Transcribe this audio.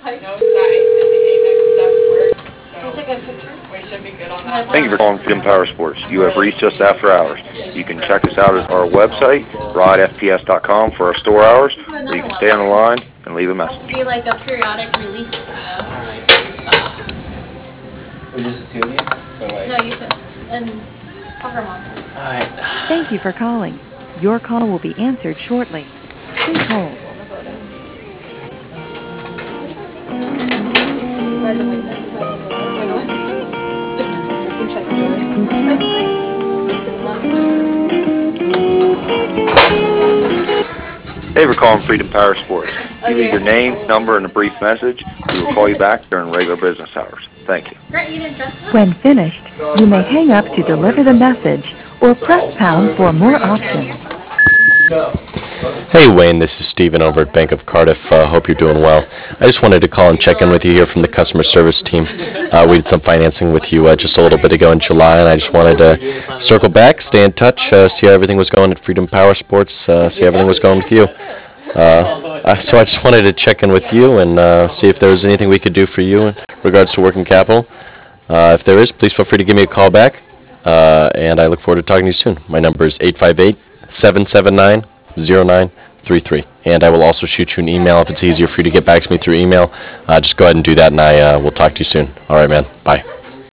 We should be good on that. Thank you for calling Freedom Power Sports. You have reached us after hours. You can check us out at our website, rodfps.com, for our store hours, or you can stay on the line and leave a message. Be like a periodic release. We just tune you? So like... No, you said, and Pokemon. Alright. Thank you for calling. Your call will be answered shortly. Please hold. Thank you for calling Freedom Power Sports. You leave your name, number, and a brief message. We will call you back during regular business hours. Thank you. When finished, you may hang up to deliver the message or press pound for more options. Hey Wayne, this is Steven over at Bank of Cardiff. Hope you're doing well. I just wanted to call and check in with you here from the customer service team. We did some financing with you just a little bit ago in July, and I just wanted to circle back, stay in touch, see how everything was going at Freedom Power Sports, see how everything was going with you. So I just wanted to check in with you and see if there was anything we could do for you in regards to working capital. If there is, please feel free to give me a call back, and I look forward to talking to you soon. My number is 858-779-0933, and I will also shoot you an email if it's easier for you to get back to me through email. Just go ahead and do that, and I will talk to you soon. All right, man. Bye.